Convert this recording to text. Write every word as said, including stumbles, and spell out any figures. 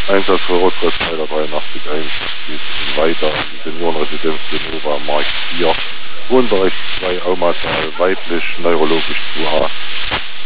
Einsatz für Rotgräsfelder dreiundachtzig eins geht weiter an die Seniorenresidenz Genova Markt vier. Wohnbereich zwei, Aumatal, weiblich, neurologisch zwei a.